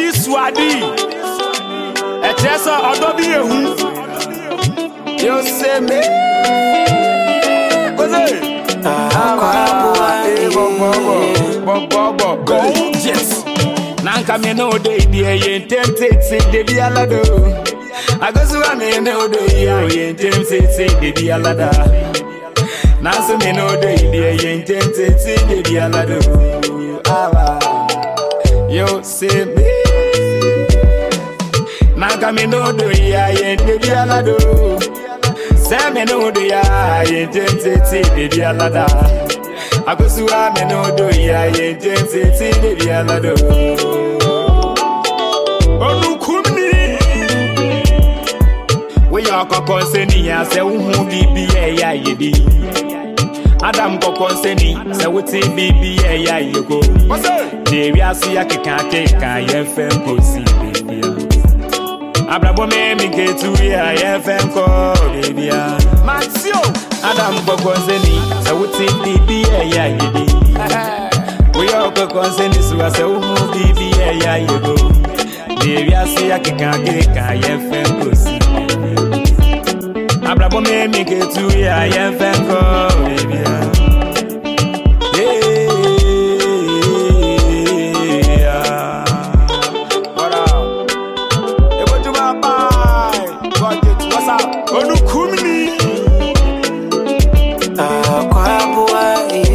this wadi. A chesa odobi ehu. You say me. What's it? Go yes. Nanka me no day dear yen tempted say de be alado. I go so me no day yen tempted say de be alada. Nanso me no day dear yen tempted say de be alado. You say me. Nanka me no day yen de be alado. Say me no day yen tempted say de be alada. I go so me no do ya yen tempted say de be alado. We are kokonseni ya se uhu bibi ya yedi. Adam kokonseni se wuti bibi ya yego. De wi asu ya keka ye fem kosi bibi. Abrabo me mi ketu ya ye fem ko bibi. Maxio Adam kokonseni se wuti bibi ya yedi. We are kokonseni so se uhu bibi ya yego. De wi asu ya keka ye fem kosi. Abrabo me mi ketu ya ye fem ko baby. Yeah. What up? Ebo to my boy. Got it. What's up? Onu kumni. Kwa boy.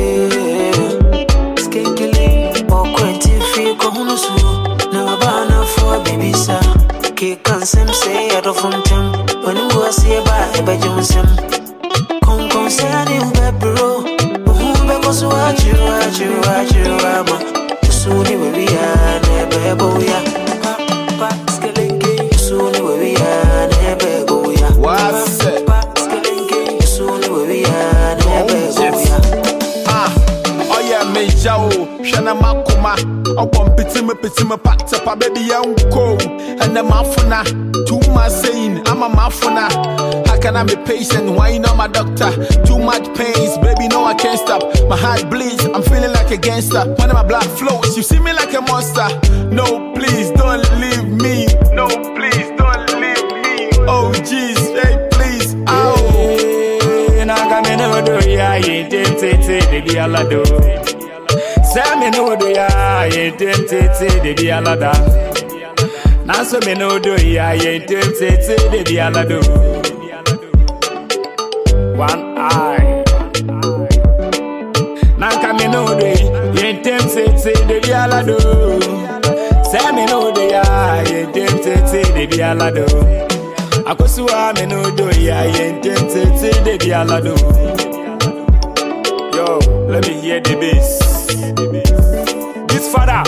Skekele o kwenti fi ko hunusu. Na bana for baby sa. Ke kansem say adofuntam. When you go see a by Johnson, come say I didn't be bro. Because what you soon we are never boya. Papa Skelenge, soon we are never boya. What's it? Skelenge, soon we are never boya. Oh yeah, me jao, Shana Makuma. I want pitima packed up a baby young co. And the mafuna, too much saying, I'm a mafuna. How can I be patient? Why you know my doctor? Too much pains, baby, no, I can't stop. My heart bleeds, I'm feeling like a gangster. When my blood flows, you see me like a monster. No, please, don't leave me. No, please, don't leave me. Oh, jeez, hey, please, ow. Nanga no do ya ye tempted de be alado. Say me no do ya ye tempted de be alada. Nanso me no do ya ye tempted de be alado. One eye. Nanka me no do ye tempted de be alado. Say me no do ya ye tempted de be alado. Akosua me no do ya ye tempted de be alado. Yo, let me hear the bass. This father.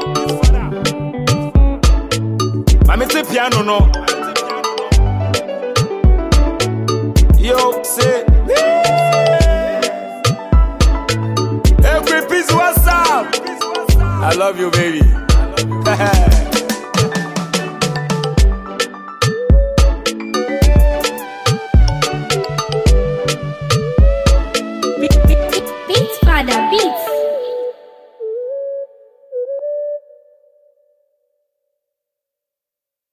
Mami say piano no. Yo, say every piece what's up. I love you, baby.